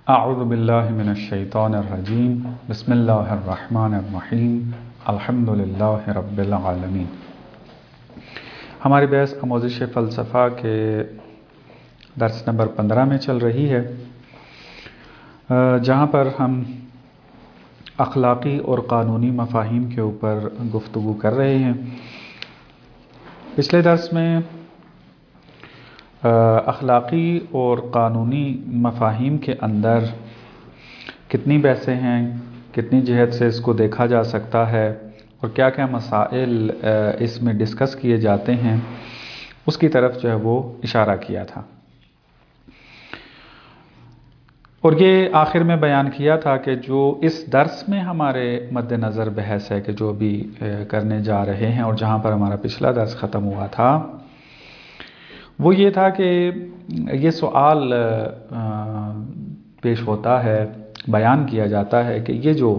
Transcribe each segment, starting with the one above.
اعوذ باللہ من الشیطان الرجیم بسم اللہ الرحمن الرحیم الحمدللہ رب العالمین۔ ہماری بحث آموزش فلسفہ کے درس نمبر 15 میں چل رہی ہے، جہاں پر ہم اخلاقی اور قانونی مفاہیم کے اوپر گفتگو کر رہے ہیں۔ پچھلے درس میں اخلاقی اور قانونی مفاہیم کے اندر کتنی بحثیں ہیں، کتنی جہت سے اس کو دیکھا جا سکتا ہے اور کیا کیا مسائل اس میں ڈسکس کیے جاتے ہیں، اس کی طرف جو ہے وہ اشارہ کیا تھا۔ اور یہ آخر میں بیان کیا تھا کہ جو اس درس میں ہمارے مد نظر بحث ہے کہ جو بھی کرنے جا رہے ہیں، اور جہاں پر ہمارا پچھلا درس ختم ہوا تھا وہ یہ تھا کہ یہ سوال پیش ہوتا ہے، بیان کیا جاتا ہے کہ یہ جو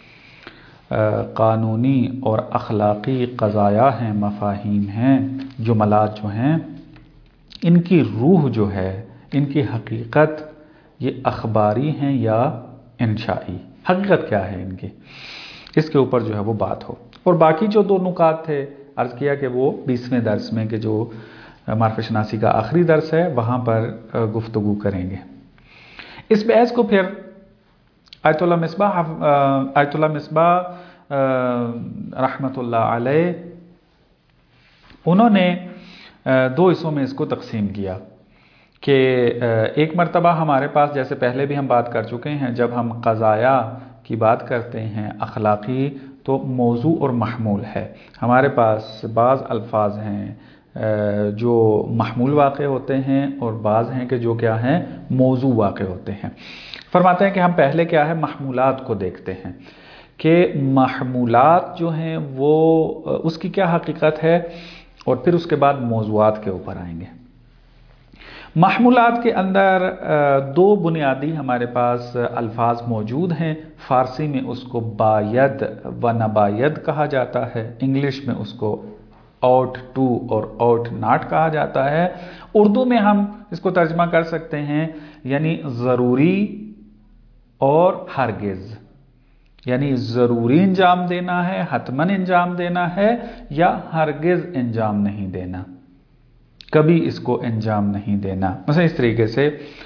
قانونی اور اخلاقی قضایا ہیں، مفاہیم ہیں، جملات جو ہیں، ان کی روح جو ہے، ان کی حقیقت یہ اخباری ہیں یا انشائی، حقیقت کیا ہے ان کی، اس کے اوپر جو ہے وہ بات ہو۔ اور باقی جو دو نکات تھے، عرض کیا کہ وہ 20ویں درس میں کہ جو معرفت شناسی کا آخری درس ہے وہاں پر گفتگو کریں گے۔ اس بحث کو پھر آیت اللہ مصباح رحمۃ اللہ علیہ انہوں نے دو حصوں میں اس کو تقسیم کیا کہ ایک مرتبہ ہمارے پاس، جیسے پہلے بھی ہم بات کر چکے ہیں، جب ہم قضایا کی بات کرتے ہیں اخلاقی، تو موضوع اور محمول ہے۔ ہمارے پاس بعض الفاظ ہیں جو محمول واقع ہوتے ہیں اور بعض ہیں کہ جو کیا ہیں، موضوع واقع ہوتے ہیں۔ فرماتے ہیں کہ ہم پہلے کیا ہے، محمولات کو دیکھتے ہیں کہ محمولات جو ہیں وہ اس کی کیا حقیقت ہے، اور پھر اس کے بعد موضوعات کے اوپر آئیں گے۔ محمولات کے اندر دو بنیادی ہمارے پاس الفاظ موجود ہیں۔ فارسی میں اس کو باید و نباید کہا جاتا ہے، انگلش میں اس کو ought to اور ought not کہا جاتا ہے۔ اردو میں ہم اس کو ترجمہ کر سکتے ہیں یعنی ضروری اور ہرگز، یعنی ضروری انجام دینا ہے، حتماً انجام دینا ہے، یا ہرگز انجام نہیں دینا، کبھی اس کو انجام نہیں دینا، مثلا اس طریقے سے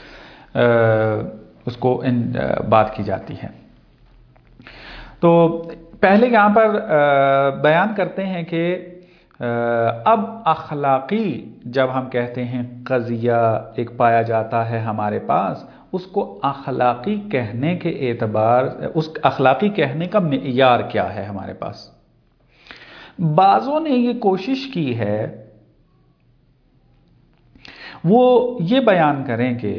اس کو بات کی جاتی ہے۔ تو پہلے یہاں پر بیان کرتے ہیں کہ اب اخلاقی جب ہم کہتے ہیں قضیہ ایک پایا جاتا ہے ہمارے پاس، اس کو اخلاقی کہنے کے اعتبار، اس اخلاقی کہنے کا معیار کیا ہے ہمارے پاس۔ بعضوں نے یہ کوشش کی ہے وہ یہ بیان کریں کہ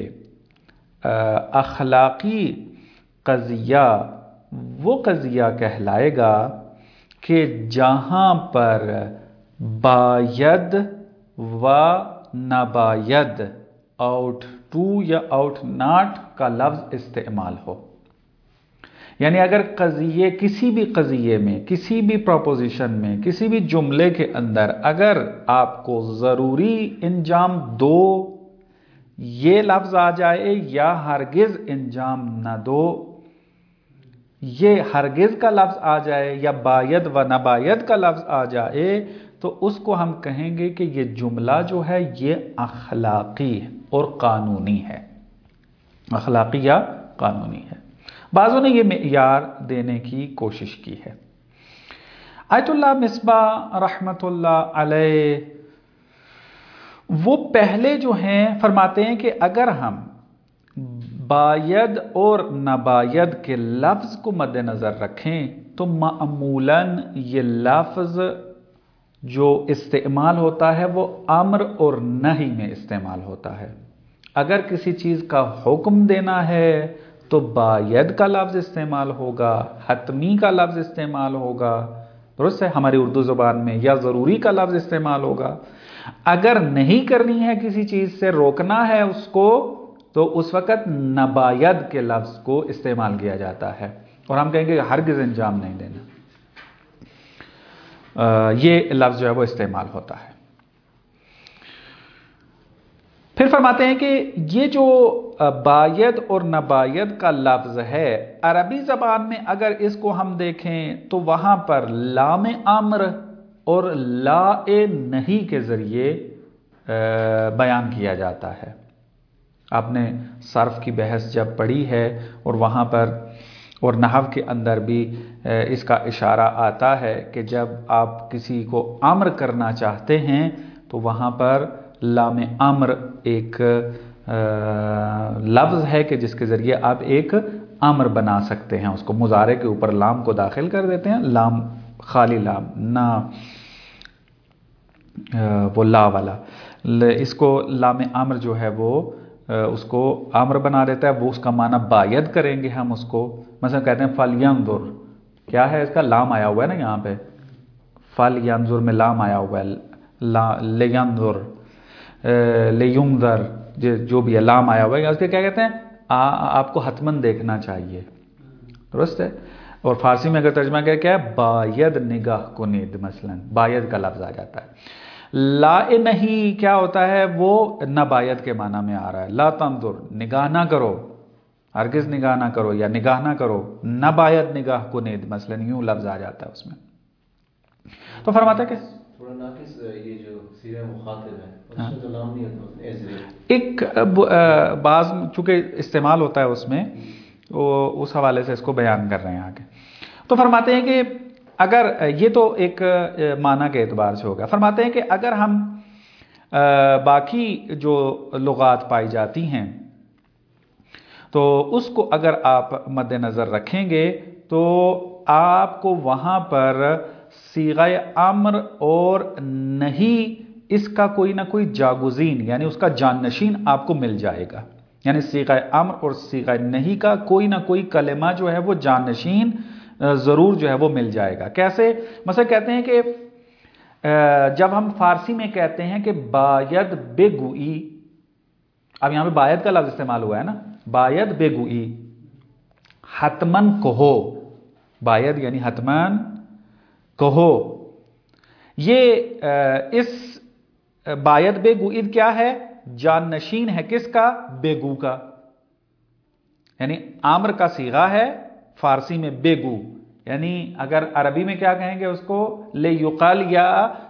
اخلاقی قضیہ وہ قضیہ کہلائے گا کہ جہاں پر باید و نباید، ought to یا ought not کا لفظ استعمال ہو۔ یعنی اگر قضیے، کسی بھی قضیے میں، کسی بھی پروپوزیشن میں، کسی بھی جملے کے اندر اگر آپ کو ضروری انجام دو یہ لفظ آ جائے یا ہرگز انجام نہ دو یہ ہرگز کا لفظ آ جائے یا باید و نباید کا لفظ آ جائے، تو اس کو ہم کہیں گے کہ یہ جملہ جو ہے یہ اخلاقی اور قانونی ہے، اخلاقی یا قانونی ہے۔ بعضوں نے یہ معیار دینے کی کوشش کی ہے۔ آیت اللہ مصباح رحمۃ اللہ علیہ وہ پہلے جو ہیں فرماتے ہیں کہ اگر ہم باید اور نباید کے لفظ کو مد نظر رکھیں تو معمولاً یہ لفظ جو استعمال ہوتا ہے وہ امر اور نہی میں استعمال ہوتا ہے۔ اگر کسی چیز کا حکم دینا ہے تو باید کا لفظ استعمال ہوگا، حتمی کا لفظ استعمال ہوگا، درست ہے ہماری اردو زبان میں، یا ضروری کا لفظ استعمال ہوگا۔ اگر نہیں کرنی ہے کسی چیز سے، روکنا ہے اس کو، تو اس وقت نباید کے لفظ کو استعمال کیا جاتا ہے، اور ہم کہیں گے ہرگز انجام نہیں دینا، یہ لفظ جو ہے وہ استعمال ہوتا ہے۔ پھر فرماتے ہیں کہ یہ جو باید اور نباید کا لفظ ہے، عربی زبان میں اگر اس کو ہم دیکھیں تو وہاں پر لام امر اور لا نہیں کے ذریعے بیان کیا جاتا ہے۔ آپ نے صرف کی بحث جب پڑھی ہے اور وہاں پر اور نحو کے اندر بھی اس کا اشارہ آتا ہے کہ جب آپ کسی کو امر کرنا چاہتے ہیں تو وہاں پر لام امر ایک لفظ ہے کہ جس کے ذریعے آپ ایک امر بنا سکتے ہیں، اس کو مضارع کے اوپر لام کو داخل کر دیتے ہیں، لام خالی لام نہ وہ لا والا، اس کو لام امر جو ہے وہ اس کو امر بنا دیتا ہے، وہ اس کا معنی باید کریں گے ہم اس کو، مثلا کہتے ہیں فَلْيَنْظُرْ، کیا ہے اس کا لام آیا ہوا ہے نا یہاں پہ، فَلْيَنْظُرْ میں لام آیا ہوا ہے، لِيَنْظُرْ لِيُنْظَرْ جو بھی ہے لام آیا ہوا ہے، اس کے کیا کہتے ہیں آپ کو حتماً دیکھنا چاہیے، درست ہے۔ اور فارسی میں اگر ترجمہ کیا ہے باید نگاہ کنید، مثلا باید کا لفظ آ جاتا ہے۔ لا نہیں کیا ہوتا ہے وہ نباید کے معنی میں آ رہا ہے، لا تنظر نگاہ نہ کرو، ہرگز نگاہ نہ کرو یا نگاہ نہ کرو، نباید نگاہ کنید، مثلا یوں لفظ آ جاتا ہے اس میں۔ تو فرماتا ہے کہ تھوڑا ناقص یہ جو صیغہ مخاطب ہے اس میں تو نام نہیں ہوتا، ایک بعض چونکہ استعمال ہوتا ہے اس میں، وہ اس حوالے سے اس کو بیان کر رہے ہیں آگے۔ تو فرماتے ہیں کہ اگر یہ تو ایک معنی کے اعتبار سے ہوگا، فرماتے ہیں کہ اگر ہم باقی جو لغات پائی جاتی ہیں تو اس کو اگر آپ مد نظر رکھیں گے تو آپ کو وہاں پر صیغہ امر اور نہیں اس کا کوئی نہ کوئی جاگزین یعنی اس کا جانشین آپ کو مل جائے گا، یعنی صیغہ امر اور صیغہ نہیں کا کوئی نہ کوئی کلمہ جو ہے وہ جانشین ضرور جو ہے وہ مل جائے گا۔ کیسے؟ مثلا کہتے ہیں کہ جب ہم فارسی میں کہتے ہیں کہ باید بگوئی، اب یہاں پہ باید کا لفظ استعمال ہوا ہے نا، باید بگوئی، حتمن کہو، باید یعنی حتمن کہو، یہ اس باید بگوئی کیا ہے؟ جانشین ہے کس کا؟ بگو کا، یعنی امر کا صیغہ ہے فارسی میں بگو، یعنی اگر عربی میں کیا کہیں گے اس کو لیقال یا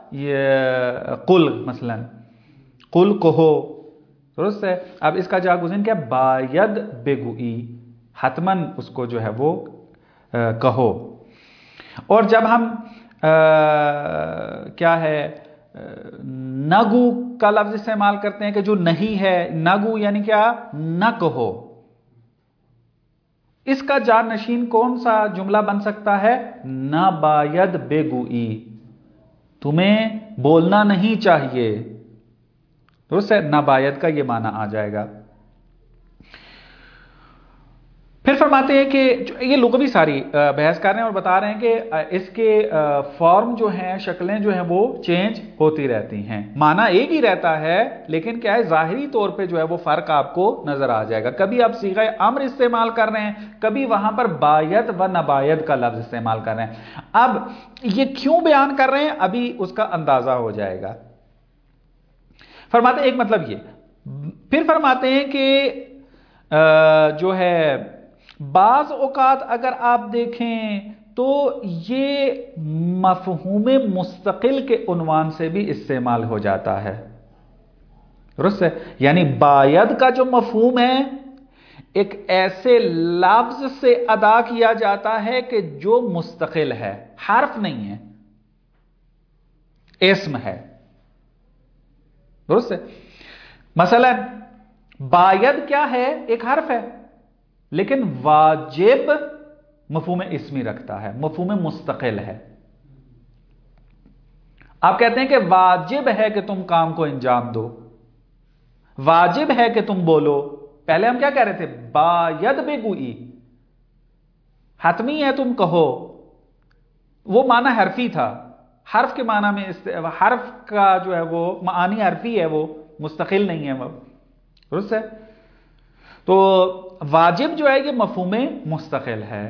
قل، مثلا قل کہو، درست ہے۔ اب اس کا جاگزین کیا؟ باید بگوئی، حتماً اس کو جو ہے وہ کہو۔ اور جب ہم کیا ہے نگو کا لفظ استعمال کرتے ہیں کہ جو نہیں ہے، نگو یعنی کیا؟ نہ کہو، اس کا جانشین کون سا جملہ بن سکتا ہے؟ نہ باید بگوئی، تمہیں بولنا نہیں چاہیے، درست ہے، نہ باید کا یہ معنی آ جائے گا۔ پھر فرماتے ہیں کہ یہ لغوی ساری بحث کر رہے ہیں اور بتا رہے ہیں کہ اس کے فارم جو ہیں، شکلیں جو ہیں وہ چینج ہوتی رہتی ہیں، معنی ایک ہی رہتا ہے لیکن کیا ہے ظاہری طور پہ جو ہے وہ فرق آپ کو نظر آ جائے گا، کبھی آپ صیغہ امر استعمال کر رہے ہیں، کبھی وہاں پر باید و نباید کا لفظ استعمال کر رہے ہیں۔ اب یہ کیوں بیان کر رہے ہیں ابھی اس کا اندازہ ہو جائے گا۔ فرماتے ہیں ایک مطلب یہ، پھر فرماتے ہیں کہ جو ہے بعض اوقات اگر آپ دیکھیں تو یہ مفہوم مستقل کے عنوان سے بھی استعمال ہو جاتا ہے، درست ہے، یعنی باید کا جو مفہوم ہے ایک ایسے لفظ سے ادا کیا جاتا ہے کہ جو مستقل ہے، حرف نہیں ہے، اسم ہے، درست ہے۔ مثلا باید کیا ہے؟ ایک حرف ہے، لیکن واجب مفہوم اسمی رکھتا ہے، مفہوم مستقل ہے۔ آپ کہتے ہیں کہ واجب ہے کہ تم کام کو انجام دو، واجب ہے کہ تم بولو، پہلے ہم کیا کہہ رہے تھے؟ باید بگوئی، حتمی ہے تم کہو، وہ معنی حرفی تھا، حرف کے معنی میں حرف کا جو ہے وہ معانی حرفی ہے، وہ مستقل نہیں ہے، وہ درست ہے۔ تو واجب جو ہے یہ مفہوم مستقل ہے،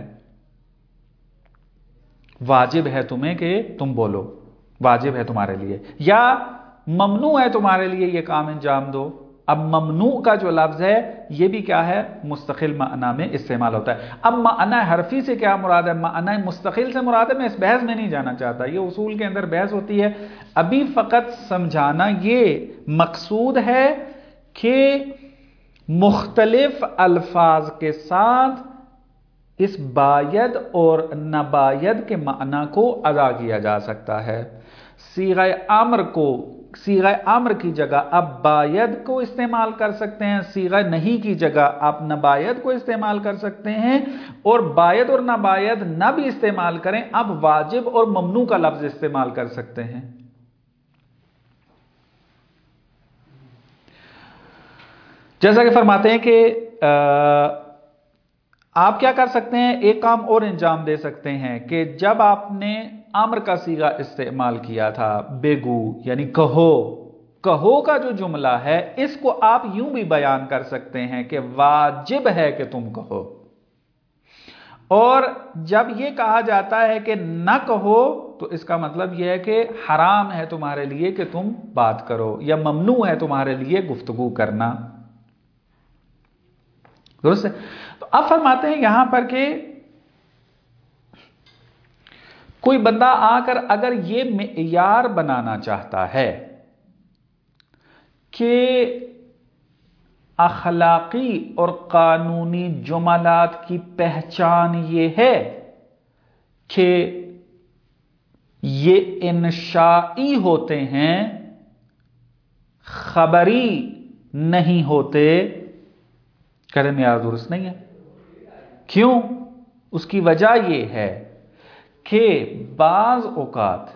واجب ہے تمہیں کہ تم بولو، واجب ہے تمہارے لیے، یا ممنوع ہے تمہارے لیے یہ کام انجام دو، اب ممنوع کا جو لفظ ہے یہ بھی کیا ہے؟ مستقل معنی میں استعمال ہوتا ہے. اب معنی حرفی سے کیا مراد ہے؟ معنی مستقل سے مراد ہے. میں اس بحث میں نہیں جانا چاہتا، یہ اصول کے اندر بحث ہوتی ہے. ابھی فقط سمجھانا یہ مقصود ہے کہ مختلف الفاظ کے ساتھ اس باید اور نباید کے معنی کو ادا کیا جا سکتا ہے. صیغہ امر کی جگہ آپ باید کو استعمال کر سکتے ہیں، صیغہ نہیں کی جگہ آپ نباید کو استعمال کر سکتے ہیں، اور باید اور نباید نہ بھی استعمال کریں، آپ واجب اور ممنوع کا لفظ استعمال کر سکتے ہیں. جیسا کہ فرماتے ہیں کہ آپ کیا کر سکتے ہیں؟ ایک کام اور انجام دے سکتے ہیں کہ جب آپ نے امر کا صیغہ استعمال کیا تھا، بگو یعنی کہو، کہو کا جو جملہ ہے اس کو آپ یوں بھی بیان کر سکتے ہیں کہ واجب ہے کہ تم کہو. اور جب یہ کہا جاتا ہے کہ نہ کہو تو اس کا مطلب یہ ہے کہ حرام ہے تمہارے لیے کہ تم بات کرو، یا ممنوع ہے تمہارے لیے گفتگو کرنا. درست ہے؟ تو اب فرماتے ہیں یہاں پر کہ کوئی بندہ آ کر اگر یہ معیار بنانا چاہتا ہے کہ اخلاقی اور قانونی جملات کی پہچان یہ ہے کہ یہ انشائی ہوتے ہیں، خبری نہیں ہوتے، کہتے ہیں معیار درست نہیں ہے. کیوں؟ اس کی وجہ یہ ہے کہ بعض اوقات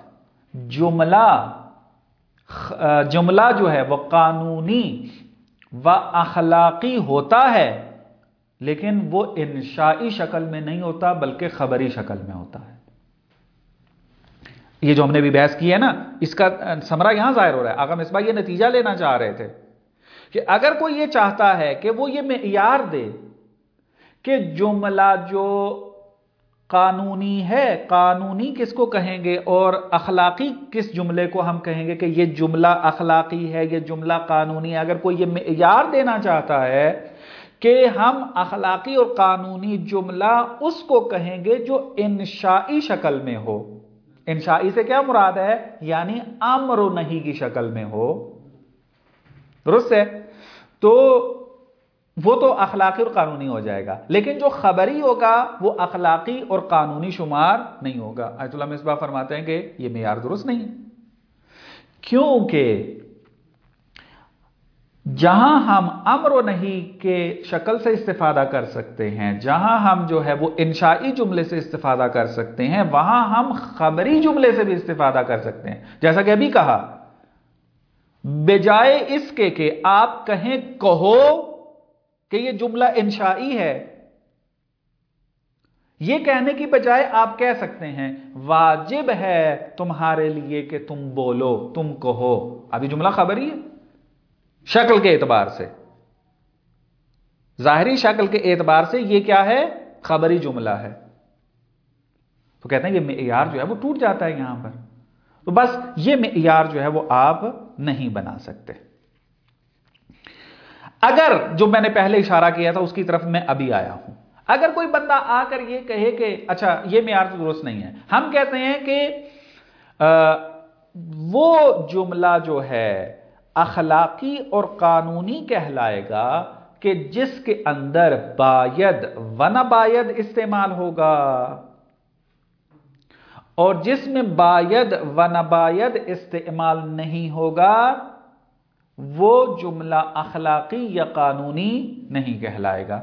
جملہ جو ہے وہ قانونی و اخلاقی ہوتا ہے، لیکن وہ انشائی شکل میں نہیں ہوتا بلکہ خبری شکل میں ہوتا ہے. یہ جو ہم نے بھی بحث کی ہے نا، اس کا ثمرہ یہاں ظاہر ہو رہا ہے. آقا مصباح یہ نتیجہ لینا چاہ رہے تھے کہ اگر کوئی یہ چاہتا ہے کہ وہ یہ معیار دے کہ جملہ جو قانونی ہے، قانونی کس کو کہیں گے اور اخلاقی کس جملے کو ہم کہیں گے کہ یہ جملہ اخلاقی ہے، یہ جملہ قانونی ہے، اگر کوئی یہ معیار دینا چاہتا ہے کہ ہم اخلاقی اور قانونی جملہ اس کو کہیں گے جو انشائی شکل میں ہو. انشائی سے کیا مراد ہے؟ یعنی امر و نہی کی شکل میں ہو. درست ہے؟ تو وہ تو اخلاقی اور قانونی ہو جائے گا، لیکن جو خبری ہوگا وہ اخلاقی اور قانونی شمار نہیں ہوگا. آیت اللہ مصباح فرماتے ہیں کہ یہ معیار درست نہیں ہے، کیونکہ جہاں ہم امر و نہی کے شکل سے استفادہ کر سکتے ہیں، جہاں ہم جو ہے وہ انشائی جملے سے استفادہ کر سکتے ہیں، وہاں ہم خبری جملے سے بھی استفادہ کر سکتے ہیں. جیسا کہ ابھی کہا، بجائے اس کے کہ آپ کہیں کہو کہ یہ جملہ انشائی ہے، یہ کہنے کی بجائے آپ کہہ سکتے ہیں واجب ہے تمہارے لیے کہ تم بولو، تم کہو. ابھی جملہ خبری ہے شکل کے اعتبار سے، ظاہری شکل کے اعتبار سے یہ کیا ہے؟ خبری جملہ ہے. تو کہتے ہیں کہ معیار جو ہے وہ ٹوٹ جاتا ہے یہاں پر. تو بس یہ معیار جو ہے وہ آپ نہیں بنا سکتے. اگر جو میں نے پہلے اشارہ کیا تھا اس کی طرف میں ابھی آیا ہوں، اگر کوئی بندہ آ کر یہ کہے کہ اچھا یہ معیار تو درست نہیں ہے، ہم کہتے ہیں کہ وہ جملہ جو ہے اخلاقی اور قانونی کہلائے گا کہ جس کے اندر باید و نباید استعمال ہوگا، اور جس میں باید و نباید استعمال نہیں ہوگا وہ جملہ اخلاقی یا قانونی نہیں کہلائے گا.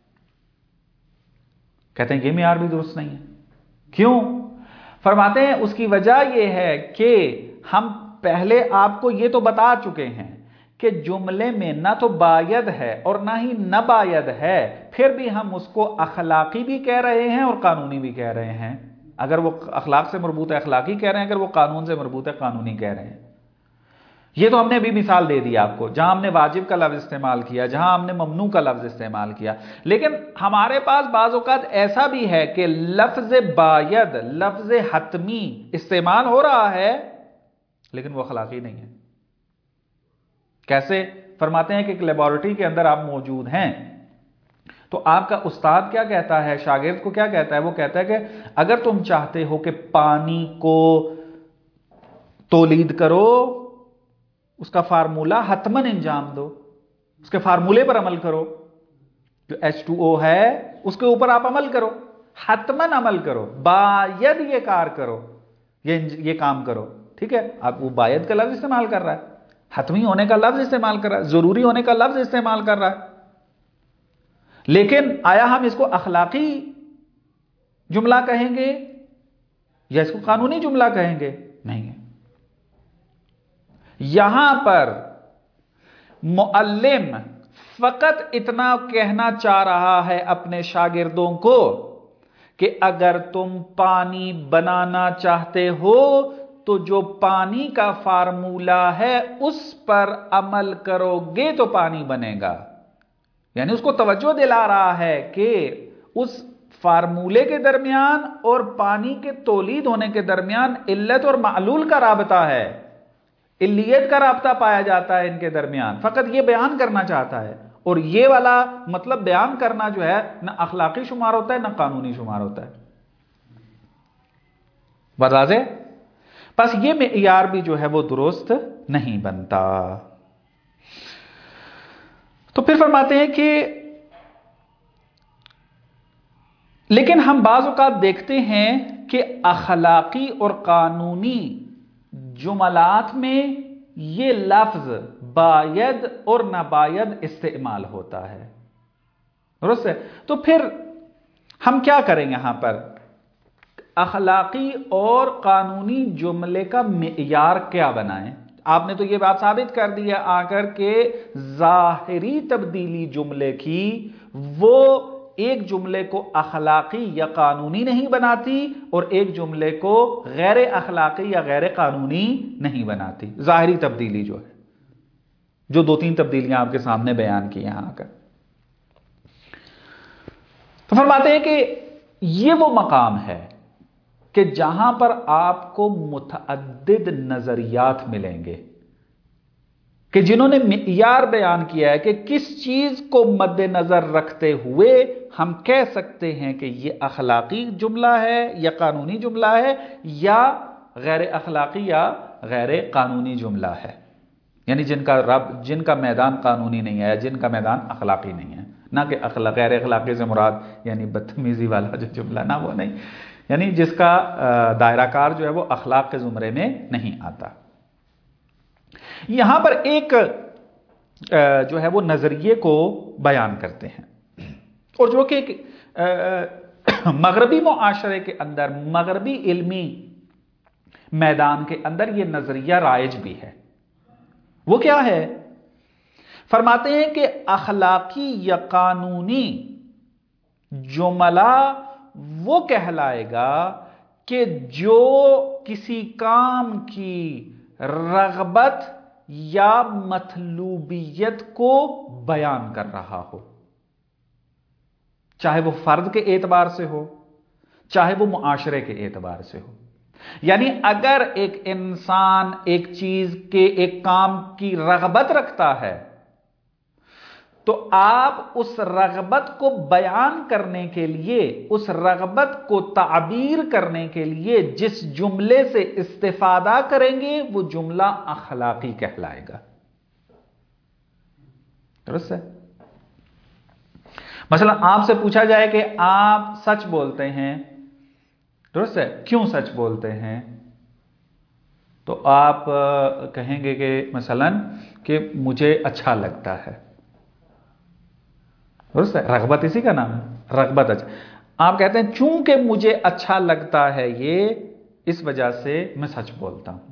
کہتے ہیں یہ معیار بھی درست نہیں ہے. کیوں؟ فرماتے ہیں اس کی وجہ یہ ہے کہ ہم پہلے آپ کو یہ تو بتا چکے ہیں کہ جملے میں نہ تو باید ہے اور نہ ہی نباید ہے، پھر بھی ہم اس کو اخلاقی بھی کہہ رہے ہیں اور قانونی بھی کہہ رہے ہیں. اگر وہ اخلاق سے مربوط ہے اخلاقی کہہ رہے ہیں، اگر وہ قانون سے مربوط ہے قانونی کہہ رہے ہیں. یہ تو ہم نے ابھی مثال دے دی آپ کو، جہاں ہم نے واجب کا لفظ استعمال کیا، جہاں ہم نے ممنوع کا لفظ استعمال کیا. لیکن ہمارے پاس بعض اوقات ایسا بھی ہے کہ لفظ باید، لفظ حتمی استعمال ہو رہا ہے لیکن وہ اخلاقی نہیں ہے. کیسے؟ فرماتے ہیں کہ ایک لیبارٹری کے اندر آپ موجود ہیں تو آپ کا استاد کیا کہتا ہے، شاگرد کو کیا کہتا ہے؟ وہ کہتا ہے کہ اگر تم چاہتے ہو کہ پانی کو تولید کرو، اس کا فارمولہ حتماً انجام دو، اس کے فارمولے پر عمل کرو، جو H2O ہے اس کے اوپر آپ عمل کرو، حتماً عمل کرو، باید یہ کار کرو، یہ کام کرو، ٹھیک ہے؟ آپ وہ باید کا لفظ استعمال کر رہا ہے، حتمی ہونے کا لفظ استعمال کر رہا ہے، ضروری ہونے کا لفظ استعمال کر رہا ہے، لیکن آیا ہم اس کو اخلاقی جملہ کہیں گے یا اس کو قانونی جملہ کہیں گے؟ نہیں ہے۔ یہاں پر معلم فقط اتنا کہنا چاہ رہا ہے اپنے شاگردوں کو کہ اگر تم پانی بنانا چاہتے ہو تو جو پانی کا فارمولہ ہے اس پر عمل کرو گے تو پانی بنے گا، یعنی اس کو توجہ دلا رہا ہے کہ اس فارمولے کے درمیان اور پانی کے تولید ہونے کے درمیان علت اور معلول کا رابطہ ہے، علیت کا رابطہ پایا جاتا ہے ان کے درمیان، فقط یہ بیان کرنا چاہتا ہے، اور یہ والا مطلب بیان کرنا جو ہے نہ اخلاقی شمار ہوتا ہے نہ قانونی شمار ہوتا ہے۔ واضح؟ بس یہ معیار بھی جو ہے وہ درست نہیں بنتا۔ تو پھر فرماتے ہیں کہ لیکن ہم بعض اوقات دیکھتے ہیں کہ اخلاقی اور قانونی جملات میں یہ لفظ باید اور ناباید استعمال ہوتا ہے، درست ہے؟ تو پھر ہم کیا کریں؟ یہاں پر اخلاقی اور قانونی جملے کا معیار کیا بنائیں؟ آپ نے تو یہ بات ثابت کر دی ہے آ کر کے ظاہری تبدیلی جملے کی وہ ایک جملے کو اخلاقی یا قانونی نہیں بناتی اور ایک جملے کو غیر اخلاقی یا غیر قانونی نہیں بناتی، ظاہری تبدیلی جو ہے، جو 2-3 تبدیلیاں آپ کے سامنے بیان کی یہاں آ کر۔ تو فرماتے ہیں کہ یہ وہ مقام ہے کہ جہاں پر آپ کو متعدد نظریات ملیں گے کہ جنہوں نے معیار بیان کیا ہے کہ کس چیز کو مد نظر رکھتے ہوئے ہم کہہ سکتے ہیں کہ یہ اخلاقی جملہ ہے یا قانونی جملہ ہے یا غیر اخلاقی یا غیر قانونی جملہ ہے، یعنی جن کا میدان قانونی نہیں ہے، جن کا میدان اخلاقی نہیں ہے، نہ کہ غیر اخلاقی سے مراد یعنی بدتمیزی والا جو جملہ، نہ وہ نہیں، یعنی جس کا دائرہ کار جو ہے وہ اخلاق کے زمرے میں نہیں آتا۔ یہاں پر ایک جو ہے وہ نظریے کو بیان کرتے ہیں، اور جو کہ مغربی معاشرے کے اندر، مغربی علمی میدان کے اندر یہ نظریہ رائج بھی ہے۔ وہ کیا ہے؟ فرماتے ہیں کہ اخلاقی یا قانونی جملہ وہ کہلائے گا کہ جو کسی کام کی رغبت یا مطلوبیت کو بیان کر رہا ہو، چاہے وہ فرد کے اعتبار سے ہو چاہے وہ معاشرے کے اعتبار سے ہو۔ یعنی اگر ایک انسان ایک چیز کے ایک کام کی رغبت رکھتا ہے تو آپ اس رغبت کو بیان کرنے کے لیے، اس رغبت کو تعبیر کرنے کے لیے جس جملے سے استفادہ کریں گے وہ جملہ اخلاقی کہلائے گا، درست ہے؟ مثلا آپ سے پوچھا جائے کہ آپ سچ بولتے ہیں، درست ہے، کیوں سچ بولتے ہیں؟ تو آپ کہیں گے کہ مثلا کہ مجھے اچھا لگتا ہے، درست ہے، رغبت اسی کا نام ہے، رغبت۔ اچھا، آپ کہتے ہیں چونکہ مجھے اچھا لگتا ہے یہ، اس وجہ سے میں سچ بولتا ہوں۔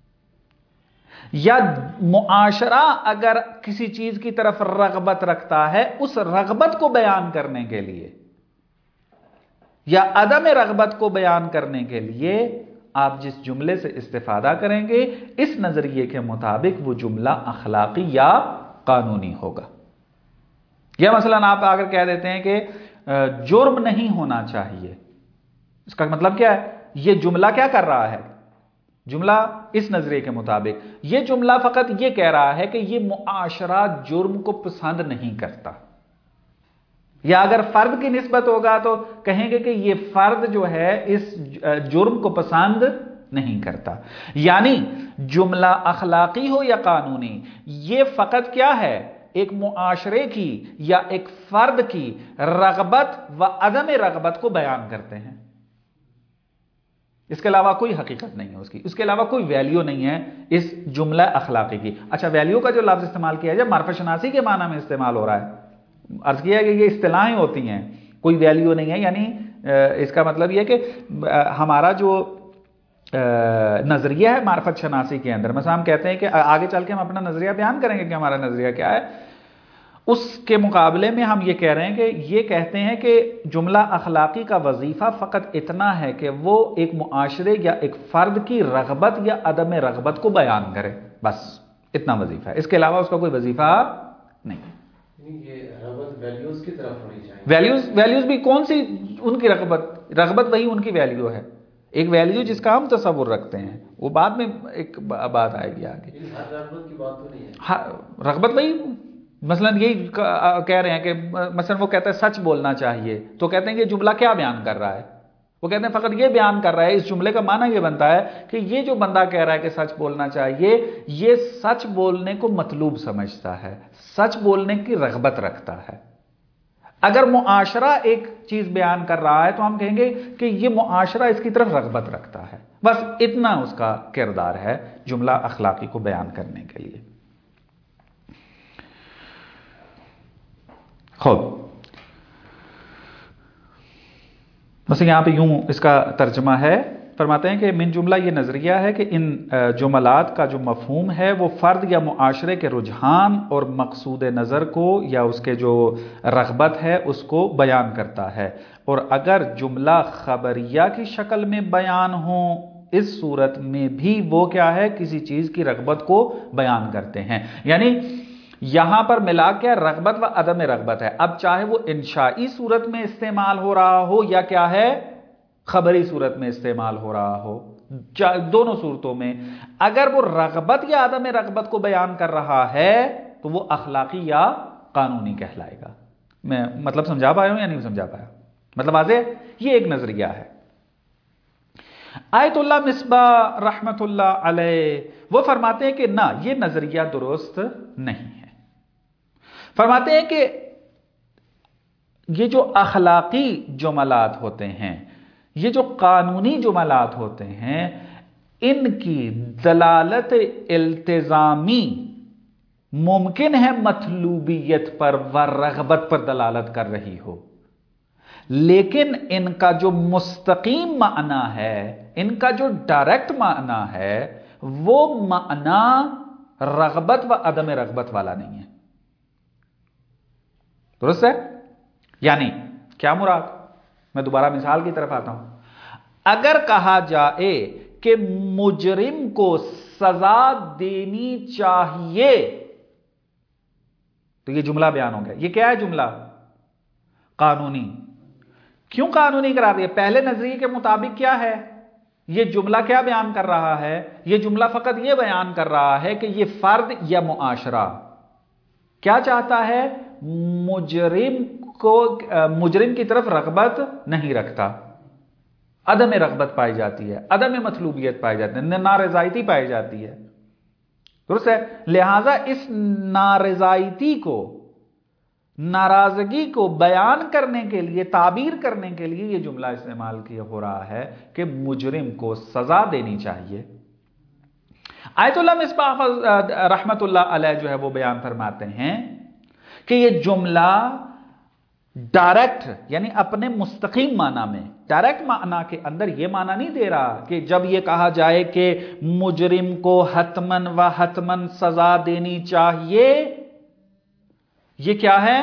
یا معاشرہ اگر کسی چیز کی طرف رغبت رکھتا ہے، اس رغبت کو بیان کرنے کے لیے یا عدم رغبت کو بیان کرنے کے لیے آپ جس جملے سے استفادہ کریں گے، اس نظریے کے مطابق وہ جملہ اخلاقی یا قانونی ہوگا۔ یا مثلا آپ اگر کہہ دیتے ہیں کہ جرم نہیں ہونا چاہیے، اس کا مطلب کیا ہے؟ یہ جملہ کیا کر رہا ہے؟ جملہ اس نظریے کے مطابق یہ جملہ فقط یہ کہہ رہا ہے کہ یہ معاشرہ جرم کو پسند نہیں کرتا، یا اگر فرد کی نسبت ہوگا تو کہیں گے کہ یہ فرد جو ہے اس جرم کو پسند نہیں کرتا۔ یعنی جملہ اخلاقی ہو یا قانونی، یہ فقط کیا ہے؟ ایک معاشرے کی یا ایک فرد کی رغبت و عدم رغبت کو بیان کرتے ہیں، اس کے علاوہ کوئی حقیقت نہیں ہے اس کے علاوہ کوئی ویلیو نہیں ہے اس جملہ اخلاقی کی۔ اچھا، ویلیو کا جو لفظ استعمال کیا ہے جب معرفت شناسی کے معنی میں استعمال ہو رہا ہے، عرض کیا ہے کہ یہ اصطلاحیں ہوتی ہیں، کوئی ویلیو نہیں ہے، یعنی اس کا مطلب یہ کہ ہمارا جو نظریہ ہے معرفت شناسی کے اندر، مثلا ہم کہتے ہیں کہ آگے چل کے ہم اپنا نظریہ بیان کریں گے کہ ہمارا نظریہ کیا ہے، اس کے مقابلے میں ہم یہ کہہ رہے ہیں کہ یہ کہتے ہیں کہ جملہ اخلاقی کا وظیفہ فقط اتنا ہے کہ وہ ایک معاشرے یا ایک فرد کی رغبت یا عدم رغبت کو بیان کرے، بس اتنا وظیفہ ہے، اس کے علاوہ اس کا کوئی وظیفہ نہیں۔ یہ رغبت ویلیوز کی طرف ہونی چاہیے۔ ویلیوز بھی کون سی؟ ان کی رغبت وہی ان کی ویلیو ہے، ایک ویلیو جس کا ہم تصور رکھتے ہیں، وہ بعد میں ایک بات آئے گی آگے۔ ہر رغبت کی بات تو نہیں ہے، ہاں، رغبت وہی، مثلا یہی کہہ رہے ہیں کہ مثلا وہ کہتا ہے سچ بولنا چاہیے، تو کہتے ہیں کہ جملہ کیا بیان کر رہا ہے؟ وہ کہتے ہیں فقط یہ بیان کر رہا ہے، اس جملے کا معنی یہ بنتا ہے کہ یہ جو بندہ کہہ رہا ہے کہ سچ بولنا چاہیے، یہ سچ بولنے کو مطلوب سمجھتا ہے، سچ بولنے کی رغبت رکھتا ہے۔ اگر معاشرہ ایک چیز بیان کر رہا ہے تو ہم کہیں گے کہ یہ معاشرہ اس کی طرف رغبت رکھتا ہے، بس اتنا اس کا کردار ہے جملہ اخلاقی کو بیان کرنے کے لیے۔ خوب، بس یہاں پہ یوں اس کا ترجمہ ہے، فرماتے ہیں کہ من جملہ یہ نظریہ ہے کہ ان جملات کا جو مفہوم ہے وہ فرد یا معاشرے کے رجحان اور مقصود نظر کو یا اس کے جو رغبت ہے اس کو بیان کرتا ہے، اور اگر جملہ خبریہ کی شکل میں بیان ہو اس صورت میں بھی وہ کیا ہے؟ کسی چیز کی رغبت کو بیان کرتے ہیں۔ یعنی یہاں پر ملا کے رغبت و عدم رغبت ہے، اب چاہے وہ انشائی صورت میں استعمال ہو رہا ہو یا کیا ہے؟ خبری صورت میں استعمال ہو رہا ہو، دونوں صورتوں میں اگر وہ رغبت یا عدم رغبت کو بیان کر رہا ہے تو وہ اخلاقی یا قانونی کہلائے گا۔ میں مطلب سمجھا پایا ہوں یا نہیں سمجھا پایا؟ مطلب واضح؟ یہ ایک نظریہ ہے۔ آیت اللہ مصباح رحمت اللہ علیہ وہ فرماتے ہیں کہ نہ، یہ نظریہ درست نہیں ہے۔ فرماتے ہیں کہ یہ جو اخلاقی جملات ہوتے ہیں، یہ جو قانونی جملات ہوتے ہیں، ان کی دلالت التزامی ممکن ہے مطلوبیت پر و رغبت پر دلالت کر رہی ہو، لیکن ان کا جو مستقیم معنی ہے، ان کا جو ڈائریکٹ معنی ہے، وہ معنی رغبت و عدم رغبت والا نہیں ہے۔ درست ہے؟ یعنی کیا مراد؟ میں دوبارہ مثال کی طرف آتا ہوں۔ اگر کہا جائے کہ مجرم کو سزا دینی چاہیے تو یہ جملہ بیان ہو گیا۔ یہ کیا ہے جملہ؟ قانونی۔ کیوں قانونی قرار دیا؟ پہلے نظریے کے مطابق کیا ہے؟ یہ جملہ کیا بیان کر رہا ہے؟ یہ جملہ فقط یہ بیان کر رہا ہے کہ یہ فرد یا معاشرہ کیا چاہتا ہے؟ مجرم کی طرف رغبت نہیں رکھتا، عدم رغبت پائی جاتی ہے، عدم مطلوبیت پائی جاتی ہے، نارضائیتی پائی جاتی ہے۔ درست ہے؟ لہذا اس نارضائیتی کو، ناراضگی کو بیان کرنے کے لیے، تعبیر کرنے کے لیے یہ جملہ استعمال کیا ہو رہا ہے کہ مجرم کو سزا دینی چاہیے۔ آیت اللہ مصباح رحمت اللہ علیہ جو ہے وہ بیان فرماتے ہیں کہ یہ جملہ ڈائریکٹ یعنی اپنے مستقیم معنی میں، ڈائریکٹ معنی کے اندر یہ معنی نہیں دے رہا کہ جب یہ کہا جائے کہ مجرم کو حتماً و حتماً سزا دینی چاہیے، یہ کیا ہے؟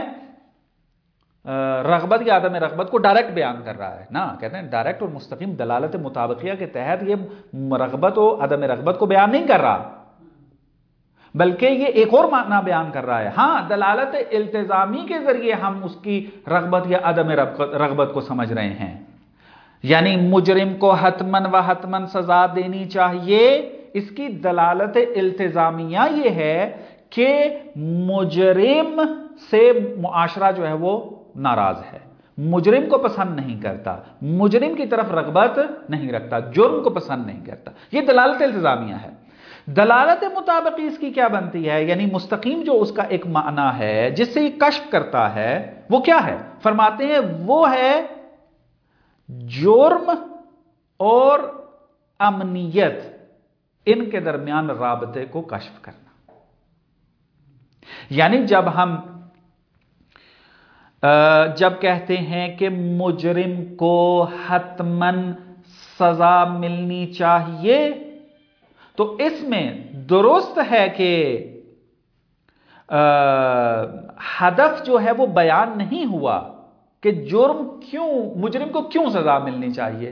رغبت یا عدم رغبت کو ڈائریکٹ بیان کر رہا ہے۔ نا، کہتے ہیں ڈائریکٹ اور مستقیم دلالت مطابقیہ کے تحت یہ رغبت و عدم رغبت کو بیان نہیں کر رہا، بلکہ یہ ایک اور معنی بیان کر رہا ہے۔ ہاں، دلالت التزامی کے ذریعے ہم اس کی رغبت یا عدم رغبت کو سمجھ رہے ہیں، یعنی مجرم کو حتمن و حتمن سزا دینی چاہیے، اس کی دلالت التزامیہ یہ ہے کہ مجرم سے معاشرہ جو ہے وہ ناراض ہے، مجرم کو پسند نہیں کرتا، مجرم کی طرف رغبت نہیں رکھتا، جرم کو پسند نہیں کرتا، یہ دلالت التزامیہ ہے۔ دلالت مطابقی اس کی کیا بنتی ہے؟ یعنی مستقیم جو اس کا ایک معنی ہے جس سے یہ کشف کرتا ہے وہ کیا ہے؟ فرماتے ہیں وہ ہے جرم اور امنیت، ان کے درمیان رابطے کو کشف کرنا۔ یعنی جب کہتے ہیں کہ مجرم کو حتمن سزا ملنی چاہیے تو اس میں درست ہے کہ ہدف جو ہے وہ بیان نہیں ہوا کہ مجرم کو کیوں سزا ملنی چاہیے،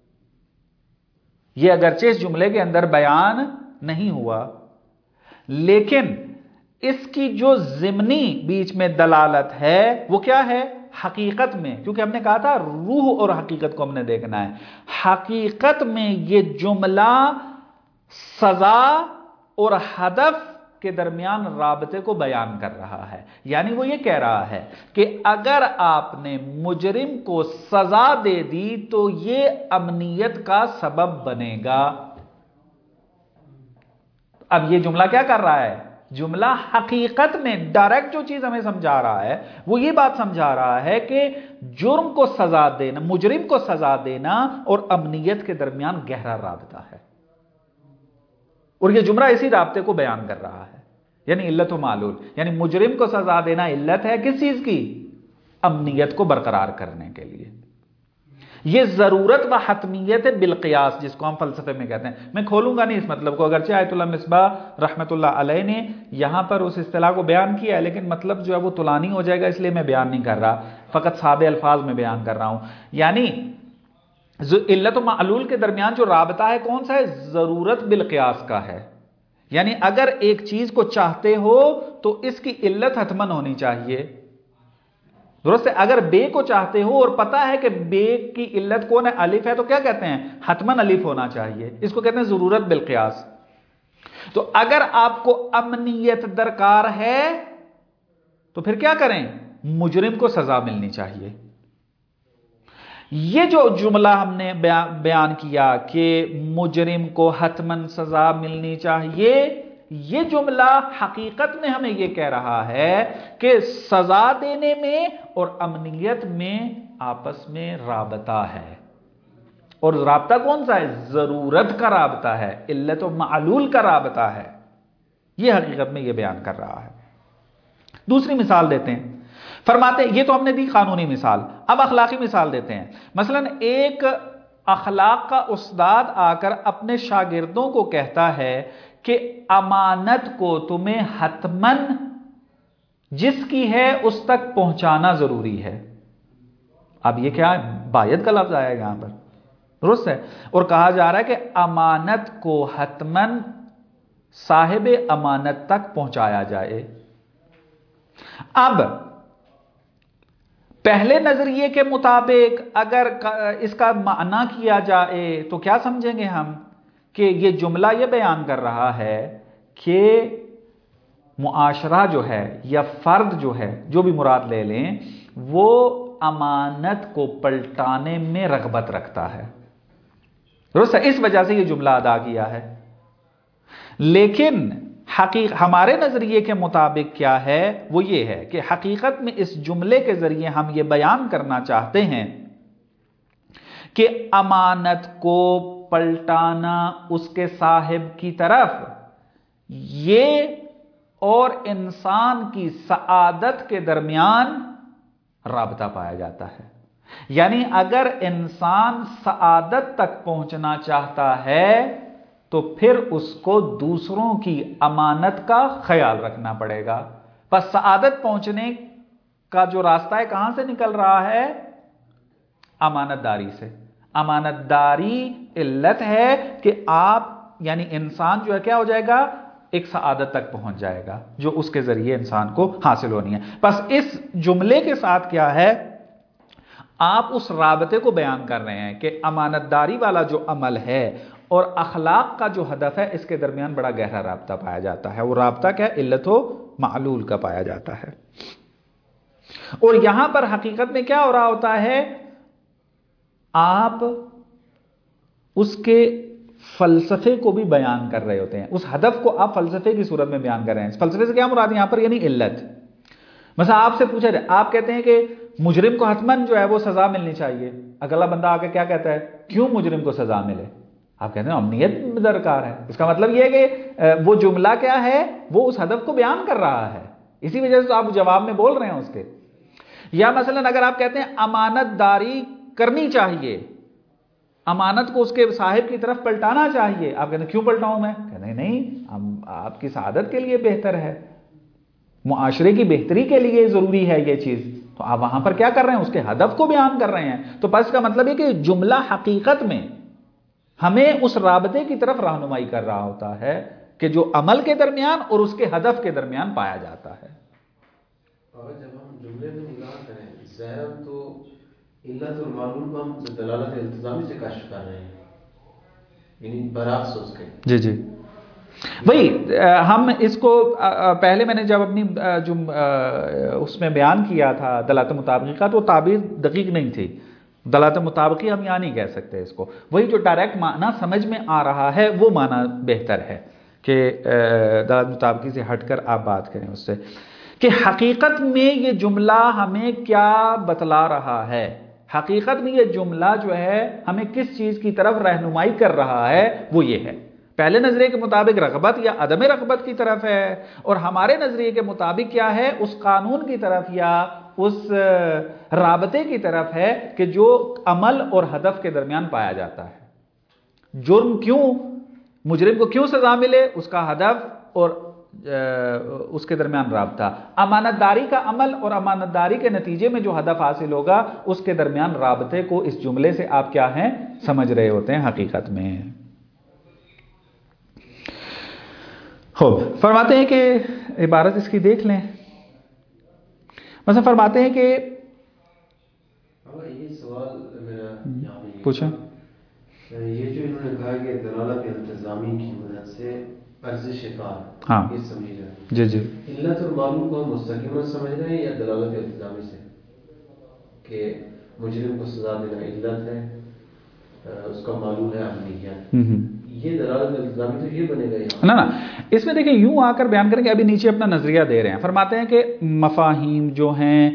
یہ اگرچہ اس جملے کے اندر بیان نہیں ہوا، لیکن اس کی جو ضمنی بیچ میں دلالت ہے وہ کیا ہے؟ حقیقت میں، کیونکہ ہم نے کہا تھا روح اور حقیقت کو ہم نے دیکھنا ہے، حقیقت میں یہ جملہ سزا اور ہدف کے درمیان رابطے کو بیان کر رہا ہے۔ یعنی وہ یہ کہہ رہا ہے کہ اگر آپ نے مجرم کو سزا دے دی تو یہ امنیت کا سبب بنے گا۔ اب یہ جملہ کیا کر رہا ہے؟ جملہ حقیقت میں ڈائریکٹ جو چیز ہمیں سمجھا رہا ہے وہ یہ بات سمجھا رہا ہے کہ جرم کو سزا دینا، مجرم کو سزا دینا اور امنیت کے درمیان گہرا رابطہ ہے، اور یہ جملہ اسی رابطے کو بیان کر رہا ہے، یعنی علت و معلول، یعنی مجرم کو سزا دینا علت ہے کس چیز کی؟ امنیت کو برقرار کرنے کے لیے۔ یہ ضرورت و حتمیت بالقیاس جس کو ہم فلسفے میں کہتے ہیں، میں کھولوں گا نہیں اس مطلب کو، اگرچہ آیت اللہ مصباح رحمت اللہ علیہ نے یہاں پر اس اصطلاح کو بیان کیا ہے، لیکن مطلب جو ہے وہ طولانی ہو جائے گا، اس لیے میں بیان نہیں کر رہا، فقط سادے الفاظ میں بیان کر رہا ہوں۔ یعنی علت و معلول کے درمیان جو رابطہ ہے کون سا ہے؟ ضرورت بالقیاس کا ہے۔ یعنی اگر ایک چیز کو چاہتے ہو تو اس کی علت حتمن ہونی چاہیے، درست ہے؟ اگر بے کو چاہتے ہو اور پتا ہے کہ بے کی علت کون ہے؟ الف ہے، تو کیا کہتے ہیں؟ حتمن الف ہونا چاہیے، اس کو کہتے ہیں ضرورت بالقیاس۔ تو اگر آپ کو امنیت درکار ہے تو پھر کیا کریں؟ مجرم کو سزا ملنی چاہیے۔ یہ جو جملہ ہم نے بیان کیا کہ مجرم کو حتمن سزا ملنی چاہیے، یہ جملہ حقیقت میں ہمیں یہ کہہ رہا ہے کہ سزا دینے میں اور امنیت میں آپس میں رابطہ ہے، اور رابطہ کون سا ہے؟ ضرورت کا رابطہ ہے، علت و معلول کا رابطہ ہے، یہ حقیقت میں یہ بیان کر رہا ہے۔ دوسری مثال دیتے ہیں، فرماتے ہیں، یہ تو ہم نے دی قانونی مثال، اب اخلاقی مثال دیتے ہیں۔ مثلا ایک اخلاق کا استاد آ کر اپنے شاگردوں کو کہتا ہے کہ امانت کو تمہیں حتمن جس کی ہے اس تک پہنچانا ضروری ہے۔ اب یہ کیا ہے؟ باید کا لفظ آیا ہے یہاں پر، درست ہے؟ اور کہا جا رہا ہے کہ امانت کو حتمن صاحب امانت تک پہنچایا جائے۔ اب پہلے نظریے کے مطابق اگر اس کا معنی کیا جائے تو کیا سمجھیں گے ہم؟ کہ یہ جملہ یہ بیان کر رہا ہے کہ معاشرہ جو ہے یا فرد جو ہے، جو بھی مراد لے لیں، وہ امانت کو پلٹانے میں رغبت رکھتا ہے، درست ہے؟ اس وجہ سے یہ جملہ ادا کیا ہے۔ لیکن ہمارے نظریے کے مطابق کیا ہے؟ وہ یہ ہے کہ حقیقت میں اس جملے کے ذریعے ہم یہ بیان کرنا چاہتے ہیں کہ امانت کو پلٹانا اس کے صاحب کی طرف، یہ اور انسان کی سعادت کے درمیان رابطہ پایا جاتا ہے۔ یعنی اگر انسان سعادت تک پہنچنا چاہتا ہے تو پھر اس کو دوسروں کی امانت کا خیال رکھنا پڑے گا۔ بس سعادت پہنچنے کا جو راستہ ہے کہاں سے نکل رہا ہے؟ امانت داری سے۔ امانت داری علت ہے کہ آپ یعنی انسان جو ہے کیا ہو جائے گا؟ ایک سعادت تک پہنچ جائے گا جو اس کے ذریعے انسان کو حاصل ہونی ہے۔ بس اس جملے کے ساتھ کیا ہے؟ آپ اس رابطے کو بیان کر رہے ہیں کہ امانت داری والا جو عمل ہے اور اخلاق کا جو ہدف ہے اس کے درمیان بڑا گہرا رابطہ پایا جاتا ہے. وہ رابطہ کیا ہے؟ علت و معلول کا پایا جاتا ہے. اور یہاں پر حقیقت میں کیا ہو رہا ہوتا ہے؟ آپ اس کے فلسفے کو بھی بیان کر رہے ہوتے ہیں. اس ہدف کو آپ فلسفے کی صورت میں بیان کر رہے ہیں. فلسفے سے کیا مراد ہے یہاں پر؟ یعنی علت. مثلا آپ سے پوچھا جائے، آپ کہتے ہیں کہ مجرم کو حتماً جو ہے وہ سزا ملنی چاہیے. اگلا بندہ آ کے کیا کہتا ہے؟ کیوں مجرم کو سزا ملے؟ آپ کہتے ہیں امنیت درکار ہے. اس کا مطلب یہ ہے کہ وہ جملہ کیا ہے؟ وہ اس ہدف کو بیان کر رہا ہے، اسی وجہ سے آپ جواب میں بول رہے ہیں اس کے. یا مثلا اگر آپ کہتے ہیں امانت داری کرنی چاہیے، امانت کو اس کے صاحب کی طرف پلٹانا چاہیے، آپ کہتے ہیں کیوں پلٹاؤں میں؟ کہتے ہیں نہیں، آپ کی سعادت کے لیے بہتر ہے، معاشرے کی بہتری کے لیے ضروری ہے یہ چیز. تو آپ وہاں پر کیا کر رہے ہیں؟ اس کے ہدف کو بیان کر رہے ہیں. تو بس کا مطلب ہے کہ جملہ حقیقت میں ہمیں اس رابطے کی طرف رہنمائی کر رہا ہوتا ہے کہ جو عمل کے درمیان اور اس کے ہدف کے درمیان پایا جاتا ہے. اور جب ہم جملے میں نگاہ کریں ظاہر تو علت اور معلوم کو ہم دلالت التزامی سے کشف کر رہے ہیں، یعنی برعکس اس کے. جی جی وہی ہم اس کو پہلے میں نے جب اپنی جو اس میں بیان کیا تھا دلالت مطابقی کا، تو تعبیر دقیق نہیں تھی. دلالت مطابقی ہم یہاں نہیں کہہ سکتے اس کو. وہی جو ڈائریکٹ معنی سمجھ میں آ رہا ہے وہ معنی بہتر ہے کہ دلالت مطابقی سے ہٹ کر آپ بات کریں اس سے کہ حقیقت میں یہ جملہ ہمیں کیا بتلا رہا ہے. حقیقت میں یہ جملہ جو ہے ہمیں کس چیز کی طرف رہنمائی کر رہا ہے، وہ یہ ہے. پہلے نظریے کے مطابق رغبت یا عدم رغبت کی طرف ہے، اور ہمارے نظریے کے مطابق کیا ہے؟ اس قانون کی طرف یا اس رابطے کی طرف ہے کہ جو عمل اور ہدف کے درمیان پایا جاتا ہے. جرم کیوں، مجرم کو کیوں سزا ملے، اس کا ہدف اور اس کے درمیان رابطہ. امانت داری کا عمل اور امانت داری کے نتیجے میں جو ہدف حاصل ہوگا اس کے درمیان رابطے کو اس جملے سے آپ کیا ہیں؟ سمجھ رہے ہوتے ہیں حقیقت میں. خوب فرماتے ہیں کہ عبارت اس کی دیکھ لیں. مثلا فرماتے ہیں کہ یہ سوال میرا یہاں پہ پوچھیں. یہ جو انہوں نے کہا کہ دلالت التزامی کی مدد سے عرض شکار، ہاں یہ سمجھ رہے ہیں. جی جی علت اور معلوم کو ہم مستقیما سمجھ رہے ہیں یا دلالت التزامی سے کہ مجرم کو سزا دینا علت ہے، اس کا معلوم ہے عملیات، یہ دلالت التزامی تو یہ بنے گا یہاں نا. اس میں دیکھیں یوں آ کر بیان کریں کہ ابھی نیچے اپنا نظریہ دے رہے ہیں. فرماتے ہیں کہ مفاہیم جو ہیں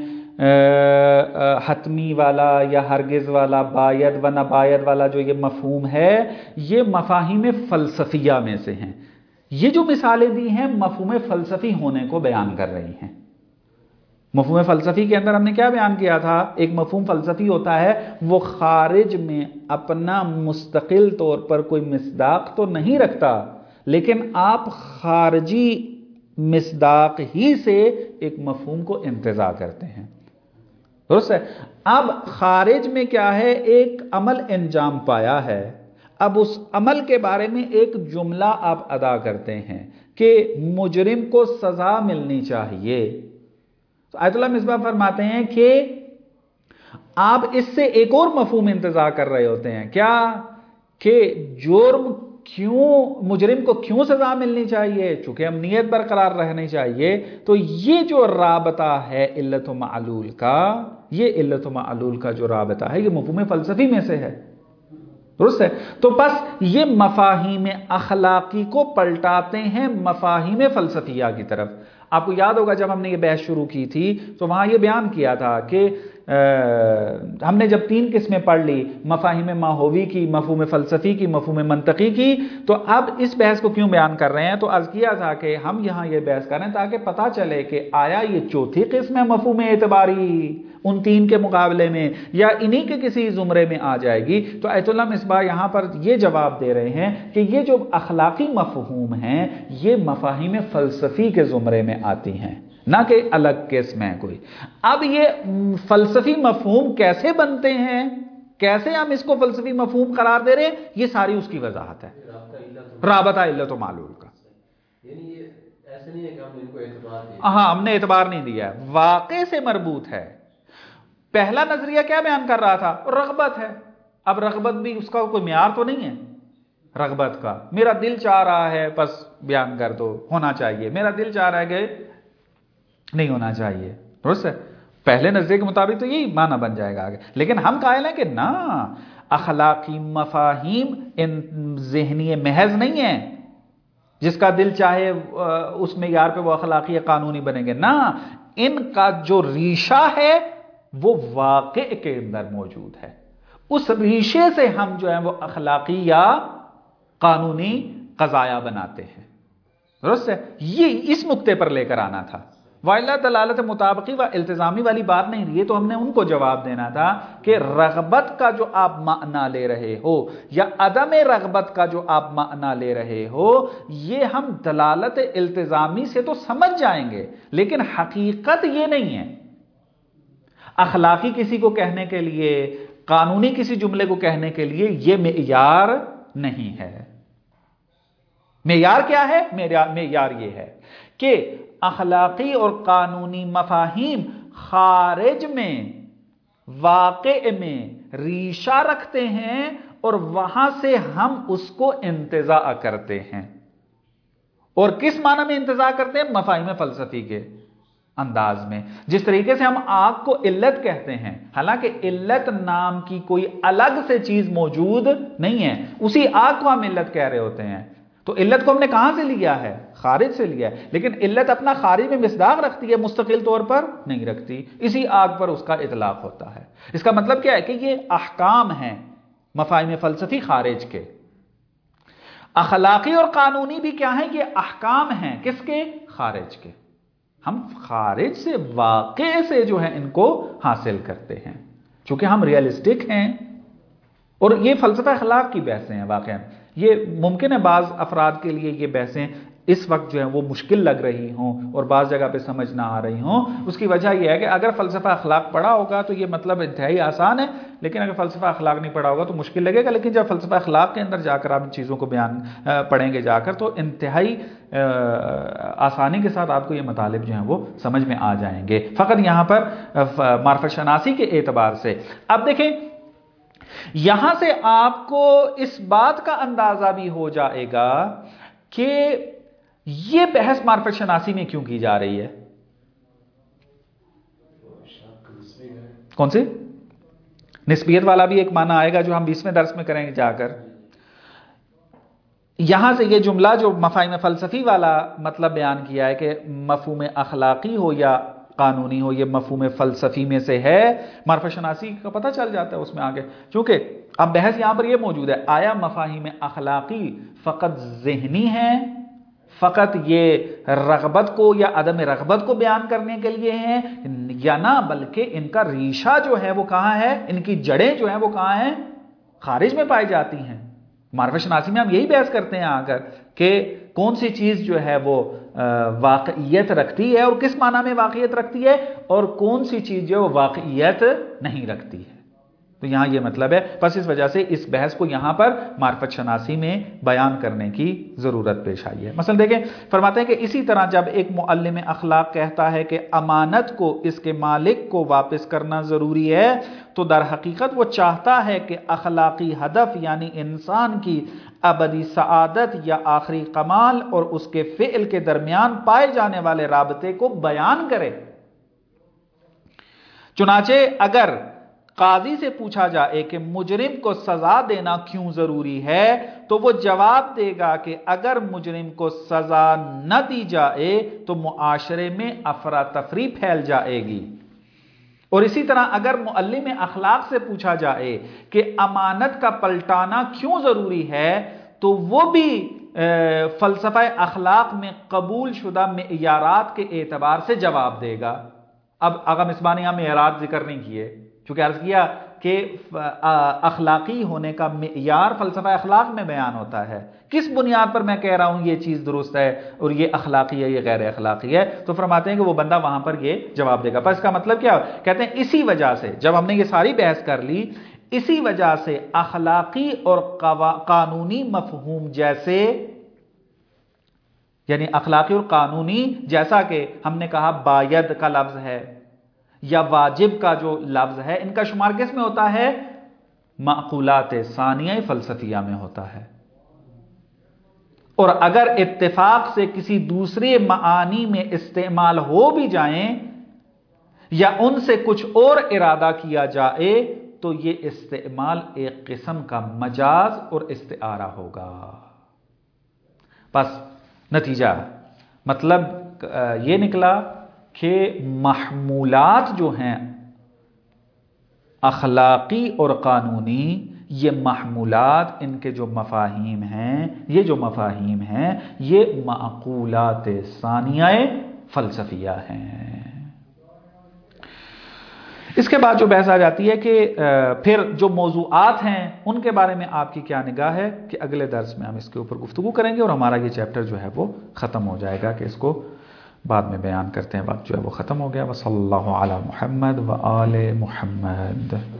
حتمی والا یا ہرگز والا، باید و نباید والا جو یہ مفہوم ہے، یہ مفاہیم فلسفیہ میں سے ہیں. یہ جو مثالیں دی ہیں مفہوم فلسفی ہونے کو بیان کر رہی ہیں. مفہوم فلسفی کے اندر ہم نے کیا بیان کیا تھا؟ ایک مفہوم فلسفی ہوتا ہے وہ خارج میں اپنا مستقل طور پر کوئی مصداق تو نہیں رکھتا، لیکن آپ خارجی مصداق ہی سے ایک مفہوم کو انتزاع کرتے ہیں. درست ہے؟ اب خارج میں کیا ہے؟ ایک عمل انجام پایا ہے، اب اس عمل کے بارے میں ایک جملہ آپ ادا کرتے ہیں کہ مجرم کو سزا ملنی چاہیے. تو آیت اللہ مصباح فرماتے ہیں کہ آپ اس سے ایک اور مفہوم انتزاع کر رہے ہوتے ہیں. کیا؟ کہ جرم کیوں، مجرم کو کیوں سزا ملنی چاہیے؟ چونکہ امنیت برقرار رہنی چاہیے. تو یہ جو رابطہ ہے علت و معلول کا، یہ علت و معلول کا جو رابطہ ہے یہ مفہوم فلسفی میں سے ہے. درست ہے؟ تو بس یہ مفاہیم اخلاقی کو پلٹاتے ہیں مفاہیم فلسفیہ کی طرف. آپ کو یاد ہوگا جب ہم نے یہ بحث شروع کی تھی تو وہاں یہ بیان کیا تھا کہ ہم نے جب 3 قسمیں پڑھ لی، مفاہیم ماہوی کی، مفہوم فلسفی کی، مفہوم منطقی کی، تو اب اس بحث کو کیوں بیان کر رہے ہیں؟ تو عرض کیا تھا کہ ہم یہاں یہ بحث کر رہے ہیں تاکہ پتہ چلے کہ آیا یہ چوتھی قسم ہے مفہوم اعتباری ان 3 کے مقابلے میں، یا انہی کے کسی زمرے میں آ جائے گی. تو آیت اللہ مصباح یہاں پر یہ جواب دے رہے ہیں کہ یہ جو اخلاقی مفہوم ہیں یہ مفاہیم فلسفی کے زمرے میں آتی ہیں، نہ کہ الگ قسم ہے کوئی. اب یہ فلسفی مفہوم کیسے بنتے ہیں، کیسے ہم اس کو فلسفی مفہوم قرار دے رہے ہیں، یہ ساری اس کی وضاحت ہے. رابطہ علت و معلول کا، یعنی یہ ایسا نہیں ہے کہ ہم نے ان کو اعتبار دیا. ہاں ہم نے اعتبار نہیں دیا ہے، واقع سے مربوط ہے. پہلا نظریہ کیا بیان کر رہا تھا؟ رغبت ہے. اب رغبت بھی اس کا کوئی معیار تو نہیں ہے رغبت کا. میرا دل چاہ رہا ہے بس بیان کر دو ہونا چاہیے، میرا دل چاہ رہا ہے کہ نہیں ہونا چاہیے. درست ہے؟ پہلے نظریے کے مطابق تو یہی معنی بن جائے گا آگے. لیکن ہم قائل ہیں کہ نہ، اخلاقی مفاہیم ان ذہنی محض نہیں ہیں جس کا دل چاہے اس معیار پہ وہ اخلاقی یا قانونی بنیں گے. نہ، ان کا جو ریشہ ہے وہ واقع کے اندر موجود ہے. اس ریشے سے ہم جو ہے وہ اخلاقی یا قانونی قضایا بناتے ہیں. درست ہے؟ یہ اس نقطے پر لے کر آنا تھا. وَإِلَّا دلالت مطابقی و التزامی والی بات نہیں رہی ہے، تو ہم نے ان کو جواب دینا تھا کہ رغبت کا جو آپ معنی لے رہے ہو یا عدم رغبت کا جو آپ معنی لے رہے ہو، یہ ہم دلالت التزامی سے تو سمجھ جائیں گے، لیکن حقیقت یہ نہیں ہے. اخلاقی کسی کو کہنے کے لیے، قانونی کسی جملے کو کہنے کے لیے یہ معیار نہیں ہے. معیار کیا ہے؟ معیار یہ ہے کہ اخلاقی اور قانونی مفاہیم خارج میں، واقع میں ریشہ رکھتے ہیں اور وہاں سے ہم اس کو انتزاع کرتے ہیں. اور کس معنی میں انتزاع کرتے ہیں؟ مفاہیم فلسفی کے انداز میں. جس طریقے سے ہم آگ کو علت کہتے ہیں، حالانکہ علت نام کی کوئی الگ سے چیز موجود نہیں ہے، اسی آگ کو ہم علت کہہ رہے ہوتے ہیں. تو علت کو ہم نے کہاں سے لیا ہے؟ خارج سے لیا ہے. لیکن علت اپنا خارج میں مصداق رکھتی ہے، مستقل طور پر نہیں رکھتی. اسی آگ پر اس کا اطلاق ہوتا ہے. اس کا مطلب کیا ہے کہ یہ احکام ہیں مفاہیم فلسفی خارج کے. اخلاقی اور قانونی بھی کیا ہیں؟ یہ احکام ہیں کس کے؟ خارج کے. ہم خارج سے، واقع سے جو ہے ان کو حاصل کرتے ہیں، چونکہ ہم ریئلسٹک ہیں. اور یہ فلسفہ اخلاق کی بحثیں ہیں. واقعا یہ ممکن ہے بعض افراد کے لیے یہ بحثیں اس وقت جو ہیں وہ مشکل لگ رہی ہوں اور بعض جگہ پہ سمجھ نہ آ رہی ہوں. اس کی وجہ یہ ہے کہ اگر فلسفہ اخلاق پڑھا ہوگا تو یہ مطلب انتہائی آسان ہے، لیکن اگر فلسفہ اخلاق نہیں پڑھا ہوگا تو مشکل لگے گا. لیکن جب فلسفہ اخلاق کے اندر جا کر آپ ان چیزوں کو پڑھیں گے جا کر، تو انتہائی آسانی کے ساتھ آپ کو یہ مطالب جو ہیں وہ سمجھ میں آ جائیں گے. فقط یہاں پر معرفت شناسی کے اعتبار سے اب دیکھیں، یہاں سے آپ کو اس بات کا اندازہ بھی ہو جائے گا کہ یہ بحث معرفت شناسی میں کیوں کی جا رہی ہے. کون سی؟ نسبیت والا بھی ایک معنی آئے گا جو ہم 20ویں درس میں کریں گے جا کر. یہاں سے یہ جملہ جو مفاہیم فلسفی والا مطلب بیان کیا ہے کہ مفہوم اخلاقی ہو یا قانونی ہو، یہ مفہوم فلسفی میں سے ہے. معرفت شناسی کا پتہ چل جاتا ہے اس میں آگے، چونکہ اب بحث یہاں پر یہ موجود ہے، آیا مفاہیم اخلاقی فقط ذہنی ہیں، فقط یہ رغبت کو یا عدم رغبت کو بیان کرنے کے لیے ہیں، یا نہ بلکہ ان کا ریشہ جو ہے وہ کہاں ہے، ان کی جڑیں جو ہیں وہ کہاں ہیں؟ خارج میں پائی جاتی ہیں. معرفت شناسی میں ہم یہی بحث کرتے ہیں آ کر کہ کون سی چیز جو ہے وہ واقعیت رکھتی ہے اور کس معنی میں واقعیت رکھتی ہے، اور کون سی چیز جو واقعیت نہیں رکھتی ہے. تو یہاں یہ مطلب ہے. بس اس وجہ سے اس بحث کو یہاں پر معرفت شناسی میں بیان کرنے کی ضرورت پیش آئی ہے. مثلا دیکھیں، فرماتے ہیں کہ اسی طرح جب ایک معلم اخلاق کہتا ہے کہ امانت کو اس کے مالک کو واپس کرنا ضروری ہے، تو در حقیقت وہ چاہتا ہے کہ اخلاقی ہدف یعنی انسان کی ابدی سعادت یا آخری کمال اور اس کے فعل کے درمیان پائے جانے والے رابطے کو بیان کرے. چنانچہ اگر قاضی سے پوچھا جائے کہ مجرم کو سزا دینا کیوں ضروری ہے، تو وہ جواب دے گا کہ اگر مجرم کو سزا نہ دی جائے تو معاشرے میں افراتفری پھیل جائے گی. اور اسی طرح اگر معلم اخلاق سے پوچھا جائے کہ امانت کا پلٹانا کیوں ضروری ہے، تو وہ بھی فلسفہ اخلاق میں قبول شدہ معیارات کے اعتبار سے جواب دے گا. اب آقا مصباح نے یہاں معیارات ذکر نہیں کیے، چونکہ عرض کیا کہ اخلاقی ہونے کا معیار فلسفہ اخلاق میں بیان ہوتا ہے. کس بنیاد پر میں کہہ رہا ہوں یہ چیز درست ہے اور یہ اخلاقی ہے، یہ غیر اخلاقی ہے؟ تو فرماتے ہیں کہ وہ بندہ وہاں پر یہ جواب دے گا. پر اس کا مطلب کیا؟ کہتے ہیں اسی وجہ سے جب ہم نے یہ ساری بحث کر لی، اسی وجہ سے اخلاقی اور قانونی مفہوم جیسے، یعنی اخلاقی اور قانونی جیسا کہ ہم نے کہا باید کا لفظ ہے، یا واجب کا جو لفظ ہے ان کا شمار کس میں ہوتا ہے؟ معقولات ثانیہ فلسفیہ میں ہوتا ہے. اور اگر اتفاق سے کسی دوسرے معانی میں استعمال ہو بھی جائیں یا ان سے کچھ اور ارادہ کیا جائے تو یہ استعمال ایک قسم کا مجاز اور استعارہ ہوگا. بس نتیجہ مطلب یہ نکلا کہ محمولات جو ہیں اخلاقی اور قانونی، یہ محمولات ان کے جو مفاہیم ہیں، یہ جو مفاہیم ہیں یہ معقولات ثانیہ فلسفیہ ہیں. اس کے بعد جو بحث آ جاتی ہے کہ پھر جو موضوعات ہیں ان کے بارے میں آپ کی کیا نگاہ ہے، کہ اگلے درس میں ہم اس کے اوپر گفتگو کریں گے اور ہمارا یہ چیپٹر جو ہے وہ ختم ہو جائے گا، کہ اس کو بعد میں بیان کرتے ہیں. وقت جو ہے وہ ختم ہو گیا. وصلی اللہ علی محمد و آل محمد.